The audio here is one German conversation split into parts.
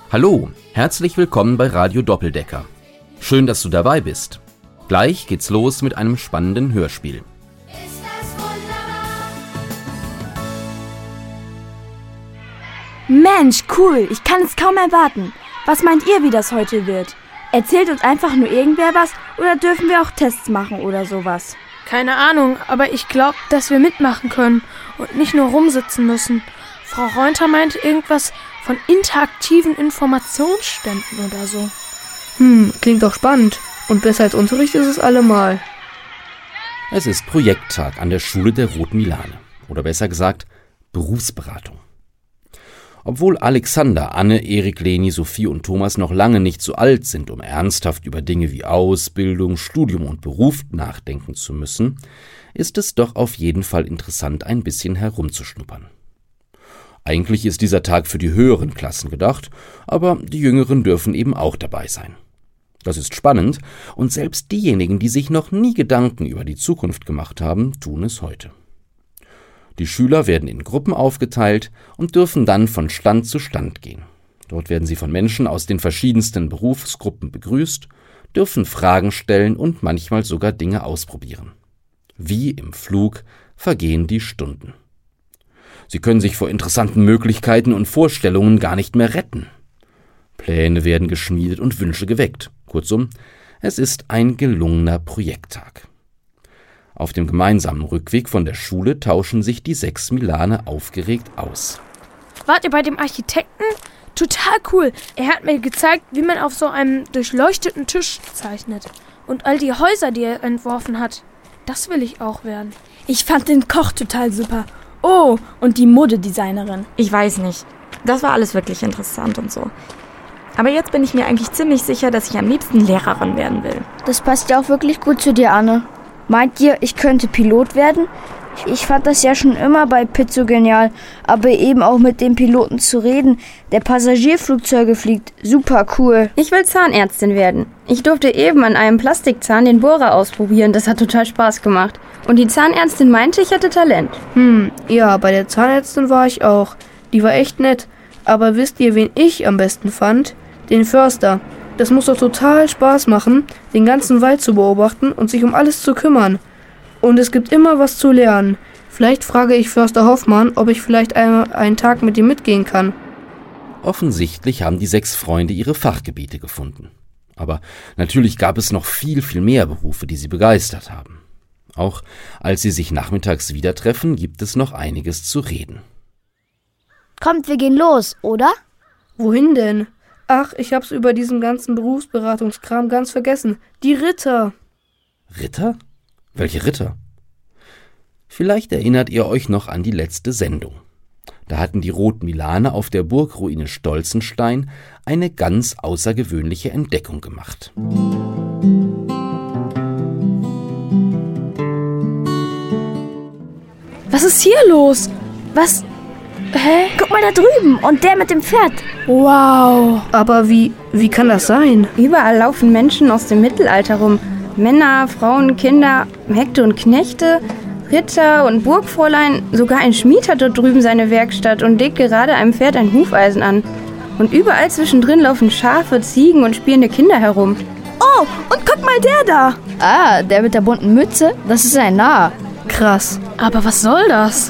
Hallo, herzlich willkommen bei Radio Doppeldecker. Schön, dass du dabei bist. Gleich geht's los mit einem spannenden Hörspiel. Ist das wunderbar? Mensch, cool, ich kann es kaum erwarten. Was meint ihr, wie das heute wird? Erzählt uns einfach nur irgendwer was oder dürfen wir auch Tests machen oder sowas? Keine Ahnung, aber ich glaube, dass wir mitmachen können und nicht nur rumsitzen müssen. Frau Reunter meinte irgendwas von interaktiven Informationsständen oder so. Klingt doch spannend. Und besser als Unterricht ist es allemal. Es ist Projekttag an der Schule der Roten Milane. Oder besser gesagt, Berufsberatung. Obwohl Alexander, Anne, Erik, Leni, Sophie und Thomas noch lange nicht so alt sind, um ernsthaft über Dinge wie Ausbildung, Studium und Beruf nachdenken zu müssen, ist es doch auf jeden Fall interessant, ein bisschen herumzuschnuppern. Eigentlich ist dieser Tag für die höheren Klassen gedacht, aber die Jüngeren dürfen eben auch dabei sein. Das ist spannend und selbst diejenigen, die sich noch nie Gedanken über die Zukunft gemacht haben, tun es heute. Die Schüler werden in Gruppen aufgeteilt und dürfen dann von Stand zu Stand gehen. Dort werden sie von Menschen aus den verschiedensten Berufsgruppen begrüßt, dürfen Fragen stellen und manchmal sogar Dinge ausprobieren. Wie im Flug vergehen die Stunden. Sie können sich vor interessanten Möglichkeiten und Vorstellungen gar nicht mehr retten. Pläne werden geschmiedet und Wünsche geweckt. Kurzum, es ist ein gelungener Projekttag. Auf dem gemeinsamen Rückweg von der Schule tauschen sich die 6 Milane aufgeregt aus. Wart ihr bei dem Architekten? Total cool. Er hat mir gezeigt, wie man auf so einem durchleuchteten Tisch zeichnet. Und all die Häuser, die er entworfen hat. Das will ich auch werden. Ich fand den Koch total super. Oh, und die Modedesignerin. Ich weiß nicht. Das war alles wirklich interessant und so. Aber jetzt bin ich mir eigentlich ziemlich sicher, dass ich am liebsten Lehrerin werden will. Das passt ja auch wirklich gut zu dir, Anne. Meint ihr, ich könnte Pilot werden? Ich fand das ja schon immer bei Pitt so genial, aber eben auch mit dem Piloten zu reden, der Passagierflugzeuge fliegt. Super cool. Ich will Zahnärztin werden. Ich durfte eben an einem Plastikzahn den Bohrer ausprobieren. Das hat total Spaß gemacht. Und die Zahnärztin meinte, ich hätte Talent. Ja, bei der Zahnärztin war ich auch. Die war echt nett. Aber wisst ihr, wen ich am besten fand? Den Förster. Das muss doch total Spaß machen, den ganzen Wald zu beobachten und sich um alles zu kümmern. Und es gibt immer was zu lernen. Vielleicht frage ich Förster Hoffmann, ob ich vielleicht einen Tag mit ihm mitgehen kann. Offensichtlich haben die 6 Freunde ihre Fachgebiete gefunden. Aber natürlich gab es noch viel, viel mehr Berufe, die sie begeistert haben. Auch als sie sich nachmittags wieder treffen, gibt es noch einiges zu reden. Kommt, wir gehen los, oder? Wohin denn? Ach, ich hab's über diesen ganzen Berufsberatungskram ganz vergessen. Die Ritter. Ritter? Welche Ritter? Vielleicht erinnert ihr euch noch an die letzte Sendung. Da hatten die Roten Milane auf der Burgruine Stolzenstein eine ganz außergewöhnliche Entdeckung gemacht. Was ist hier los? Was? Hä? Guck mal da drüben und der mit dem Pferd. Wow. Aber wie kann das sein? Überall laufen Menschen aus dem Mittelalter rum. Männer, Frauen, Kinder, Mägde und Knechte, Ritter und Burgfräulein. Sogar ein Schmied hat dort drüben seine Werkstatt und legt gerade einem Pferd ein Hufeisen an. Und überall zwischendrin laufen Schafe, Ziegen und spielende Kinder herum. Oh, und guck mal der da. Ah, der mit der bunten Mütze, das ist ein Narr. Krass. Aber was soll das?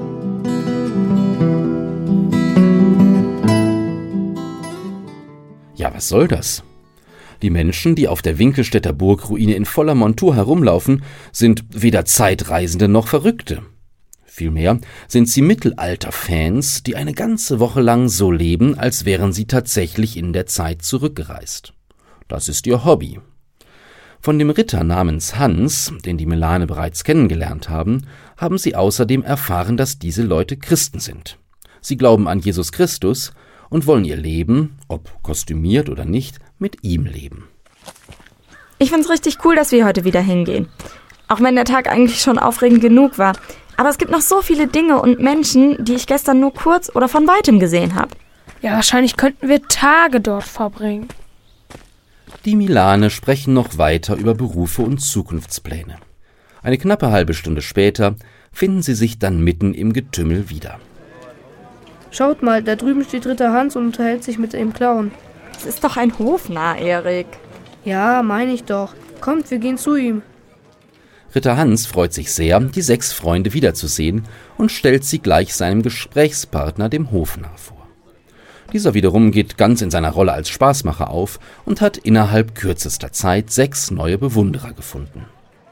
Ja, was soll das? Die Menschen, die auf der Winkelstädter Burgruine in voller Montur herumlaufen, sind weder Zeitreisende noch Verrückte. Vielmehr sind sie Mittelalter-Fans, die eine ganze Woche lang so leben, als wären sie tatsächlich in der Zeit zurückgereist. Das ist ihr Hobby. Von dem Ritter namens Hans, den die Milane bereits kennengelernt haben, haben sie außerdem erfahren, dass diese Leute Christen sind. Sie glauben an Jesus Christus und wollen ihr Leben, ob kostümiert oder nicht, mit ihm leben. Ich find's richtig cool, dass wir heute wieder hingehen. Auch wenn der Tag eigentlich schon aufregend genug war. Aber es gibt noch so viele Dinge und Menschen, die ich gestern nur kurz oder von weitem gesehen habe. Ja, wahrscheinlich könnten wir Tage dort verbringen. Die Milane sprechen noch weiter über Berufe und Zukunftspläne. Eine knappe halbe Stunde später finden sie sich dann mitten im Getümmel wieder. Schaut mal, da drüben steht Ritter Hans und unterhält sich mit dem Clown. Das ist doch ein Hofnarr, Erik. Ja, meine ich doch. Kommt, wir gehen zu ihm. Ritter Hans freut sich sehr, die 6 Freunde wiederzusehen und stellt sie gleich seinem Gesprächspartner, dem Hofnarr, vor. Dieser wiederum geht ganz in seiner Rolle als Spaßmacher auf und hat innerhalb kürzester Zeit 6 neue Bewunderer gefunden.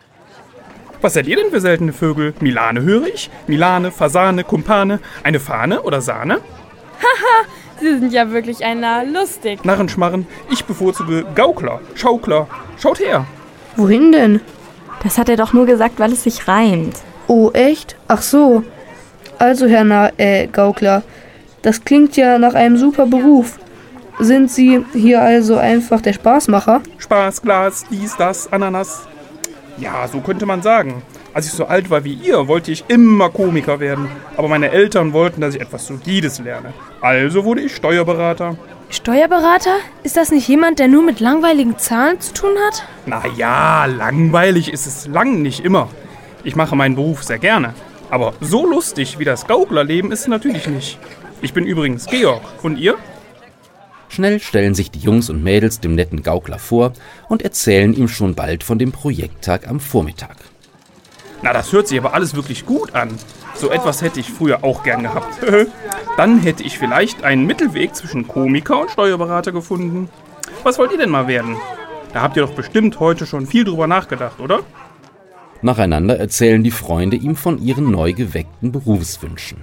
Was seid ihr denn für seltene Vögel? Milane höre ich? Milane, Fasane, Kumpane, eine Fahne oder Sahne? Sie sind ja wirklich ein Narr, lustig. Narrenschmarren, ich bevorzuge Gaukler, Schaukler. Schaut her. Wohin denn? Das hat er doch nur gesagt, weil es sich reimt. Oh, echt? Ach so. Also, Gaukler, das klingt ja nach einem super Beruf. Sind Sie hier also einfach der Spaßmacher? Spaß, Glas, dies, das, Ananas. Ja, so könnte man sagen. Als ich so alt war wie ihr, wollte ich immer Komiker werden. Aber meine Eltern wollten, dass ich etwas Solides lerne. Also wurde ich Steuerberater. Steuerberater? Ist das nicht jemand, der nur mit langweiligen Zahlen zu tun hat? Na ja, langweilig ist es lang nicht immer. Ich mache meinen Beruf sehr gerne. Aber so lustig wie das Gauklerleben ist es natürlich nicht. Ich bin übrigens Georg. Und ihr? Schnell stellen sich die Jungs und Mädels dem netten Gaukler vor und erzählen ihm schon bald von dem Projekttag am Vormittag. Na, das hört sich aber alles wirklich gut an. So etwas hätte ich früher auch gern gehabt. Dann hätte ich vielleicht einen Mittelweg zwischen Komiker und Steuerberater gefunden. Was wollt ihr denn mal werden? Da habt ihr doch bestimmt heute schon viel drüber nachgedacht, oder? Nacheinander erzählen die Freunde ihm von ihren neu geweckten Berufswünschen.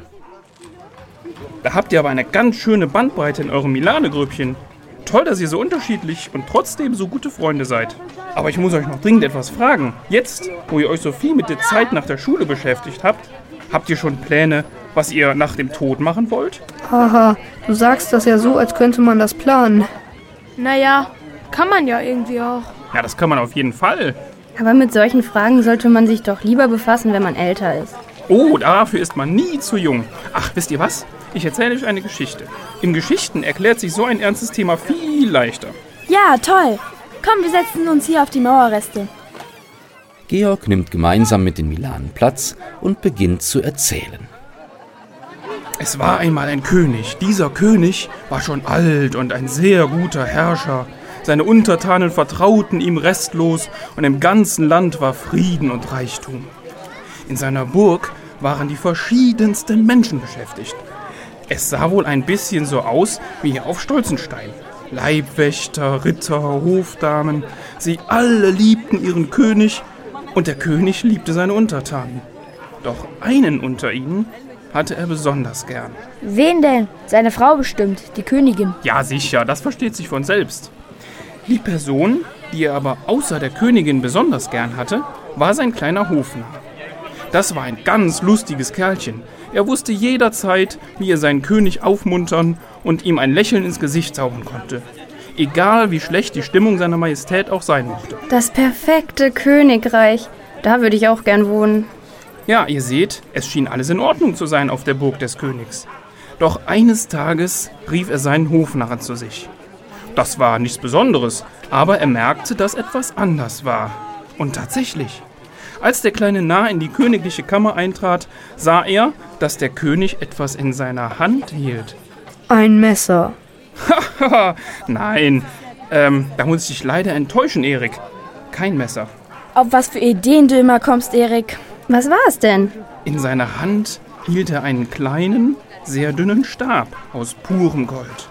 Da habt ihr aber eine ganz schöne Bandbreite in eurem Milane-Grüppchen. Toll, dass ihr so unterschiedlich und trotzdem so gute Freunde seid. Aber ich muss euch noch dringend etwas fragen. Jetzt, wo ihr euch so viel mit der Zeit nach der Schule beschäftigt habt, habt ihr schon Pläne, was ihr nach dem Tod machen wollt? Haha, du sagst das ja so, als könnte man das planen. Naja, kann man ja irgendwie auch. Ja, das kann man auf jeden Fall. Aber mit solchen Fragen sollte man sich doch lieber befassen, wenn man älter ist. Oh, dafür ist man nie zu jung. Ach, wisst ihr was? Ich erzähle euch eine Geschichte. In Geschichten erklärt sich so ein ernstes Thema viel leichter. Ja, toll. Komm, wir setzen uns hier auf die Mauerreste. Georg nimmt gemeinsam mit den Milanen Platz und beginnt zu erzählen. Es war einmal ein König. Dieser König war schon alt und ein sehr guter Herrscher. Seine Untertanen vertrauten ihm restlos und im ganzen Land war Frieden und Reichtum. In seiner Burg waren die verschiedensten Menschen beschäftigt. Es sah wohl ein bisschen so aus wie hier auf Stolzenstein. Leibwächter, Ritter, Hofdamen, sie alle liebten ihren König und der König liebte seine Untertanen. Doch einen unter ihnen hatte er besonders gern. Wen denn? Seine Frau bestimmt, die Königin. Ja, sicher, das versteht sich von selbst. Die Person, die er aber außer der Königin besonders gern hatte, war sein kleiner Hofnarr. Das war ein ganz lustiges Kerlchen. Er wusste jederzeit, wie er seinen König aufmuntern und ihm ein Lächeln ins Gesicht zaubern konnte. Egal, wie schlecht die Stimmung seiner Majestät auch sein mochte. Das perfekte Königreich. Da würde ich auch gern wohnen. Ja, ihr seht, es schien alles in Ordnung zu sein auf der Burg des Königs. Doch eines Tages rief er seinen Hofnarren zu sich. Das war nichts Besonderes, aber er merkte, dass etwas anders war. Und tatsächlich. Als der kleine Narr in die königliche Kammer eintrat, sah er, dass der König etwas in seiner Hand hielt. Ein Messer. Haha, nein, da muss ich dich leider enttäuschen, Erik. Kein Messer. Auf was für Ideen du immer kommst, Erik. Was war es denn? In seiner Hand hielt er einen kleinen, sehr dünnen Stab aus purem Gold.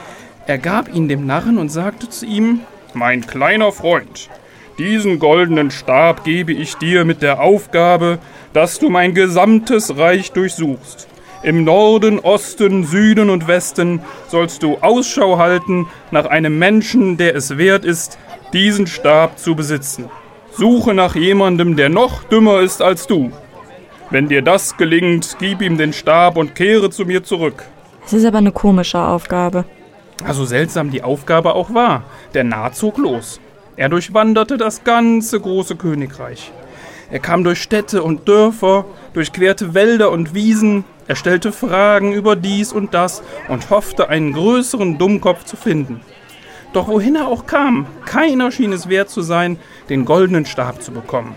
Er gab ihn dem Narren und sagte zu ihm: Mein kleiner Freund, diesen goldenen Stab gebe ich dir mit der Aufgabe, dass du mein gesamtes Reich durchsuchst. Im Norden, Osten, Süden und Westen sollst du Ausschau halten nach einem Menschen, der es wert ist, diesen Stab zu besitzen. Suche nach jemandem, der noch dümmer ist als du. Wenn dir das gelingt, gib ihm den Stab und kehre zu mir zurück. Es ist aber eine komische Aufgabe. So seltsam die Aufgabe auch war, der Narr zog los. Er durchwanderte das ganze große Königreich. Er kam durch Städte und Dörfer, durchquerte Wälder und Wiesen, er stellte Fragen über dies und das und hoffte, einen größeren Dummkopf zu finden. Doch wohin er auch kam, keiner schien es wert zu sein, den goldenen Stab zu bekommen.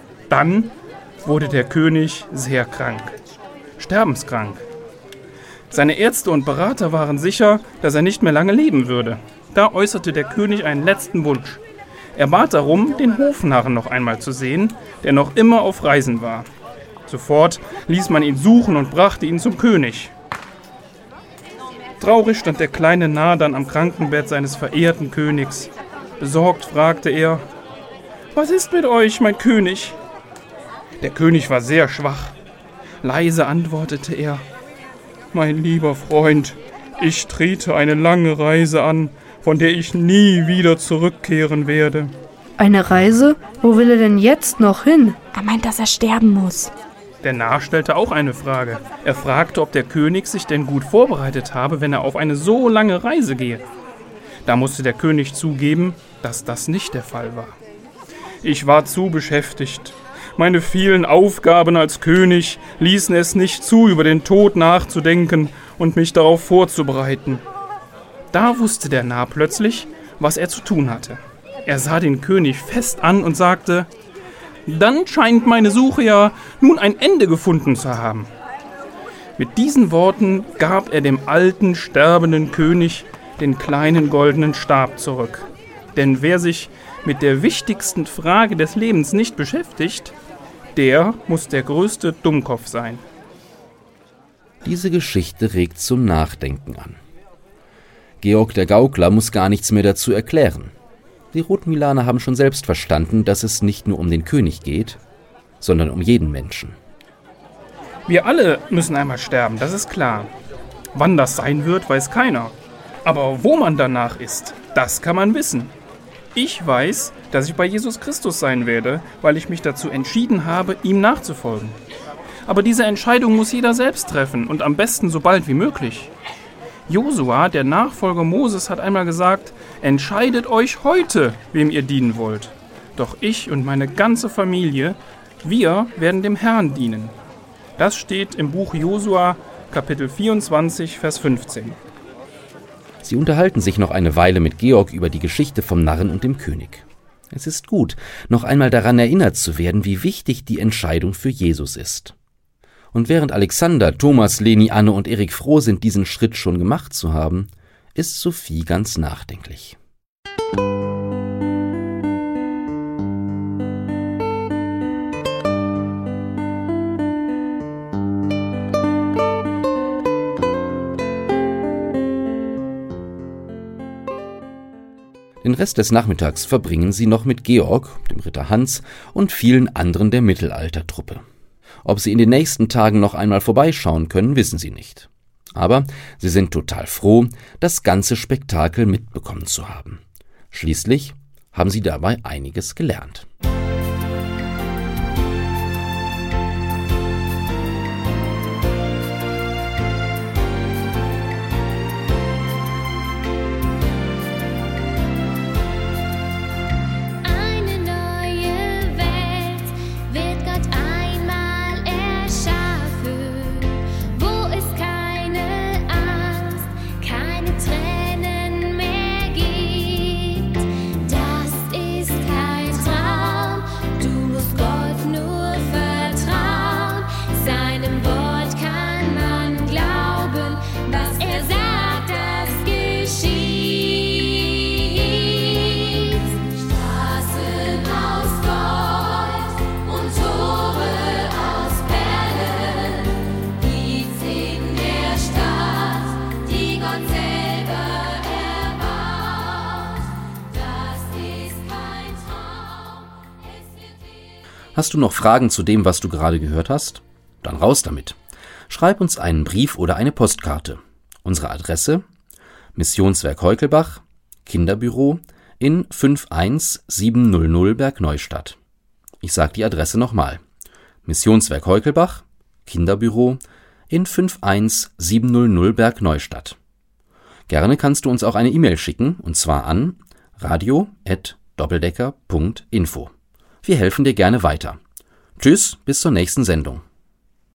Dann wurde der König sehr krank, sterbenskrank. Seine Ärzte und Berater waren sicher, dass er nicht mehr lange leben würde. Da äußerte der König einen letzten Wunsch. Er bat darum, den Hofnarren noch einmal zu sehen, der noch immer auf Reisen war. Sofort ließ man ihn suchen und brachte ihn zum König. Traurig stand der kleine Narr dann am Krankenbett seines verehrten Königs. Besorgt fragte er: »Was ist mit euch, mein König?« Der König war sehr schwach. Leise antwortete er: »Mein lieber Freund, ich trete eine lange Reise an, von der ich nie wieder zurückkehren werde.« Eine Reise? Wo will er denn jetzt noch hin? Er meint, dass er sterben muss. Der Narr stellte auch eine Frage. Er fragte, ob der König sich denn gut vorbereitet habe, wenn er auf eine so lange Reise gehe. Da musste der König zugeben, dass das nicht der Fall war. »Ich war zu beschäftigt. Meine vielen Aufgaben als König ließen es nicht zu, über den Tod nachzudenken und mich darauf vorzubereiten.« Da wusste der Narr plötzlich, was er zu tun hatte. Er sah den König fest an und sagte: »Dann scheint meine Suche ja nun ein Ende gefunden zu haben.« Mit diesen Worten gab er dem alten, sterbenden König den kleinen goldenen Stab zurück. Denn wer sich mit der wichtigsten Frage des Lebens nicht beschäftigt, der muss der größte Dummkopf sein. Diese Geschichte regt zum Nachdenken an. Georg der Gaukler muss gar nichts mehr dazu erklären. Die Rotmilaner haben schon selbst verstanden, dass es nicht nur um den König geht, sondern um jeden Menschen. Wir alle müssen einmal sterben, das ist klar. Wann das sein wird, weiß keiner. Aber wo man danach ist, das kann man wissen. Ich weiß, dass ich bei Jesus Christus sein werde, weil ich mich dazu entschieden habe, ihm nachzufolgen. Aber diese Entscheidung muss jeder selbst treffen und am besten so bald wie möglich. Josua, der Nachfolger Moses, hat einmal gesagt: Entscheidet euch heute, wem ihr dienen wollt. Doch ich und meine ganze Familie, wir werden dem Herrn dienen. Das steht im Buch Josua, Kapitel 24, Vers 15. Sie unterhalten sich noch eine Weile mit Georg über die Geschichte vom Narren und dem König. Es ist gut, noch einmal daran erinnert zu werden, wie wichtig die Entscheidung für Jesus ist. Und während Alexander, Thomas, Leni, Anne und Erik froh sind, diesen Schritt schon gemacht zu haben, ist Sophie ganz nachdenklich. Den Rest des Nachmittags verbringen sie noch mit Georg, dem Ritter Hans und vielen anderen der Mittelaltertruppe. Ob sie in den nächsten Tagen noch einmal vorbeischauen können, wissen sie nicht. Aber sie sind total froh, das ganze Spektakel mitbekommen zu haben. Schließlich haben sie dabei einiges gelernt. Hast du noch Fragen zu dem, was du gerade gehört hast? Dann raus damit. Schreib uns einen Brief oder eine Postkarte. Unsere Adresse: Missionswerk Heukelbach, Kinderbüro in 51700 Bergneustadt. Ich sage die Adresse nochmal. Missionswerk Heukelbach, Kinderbüro in 51700 Bergneustadt. Gerne kannst du uns auch eine E-Mail schicken, und zwar an radio@doppeldecker.info. Wir helfen dir gerne weiter. Tschüss, bis zur nächsten Sendung.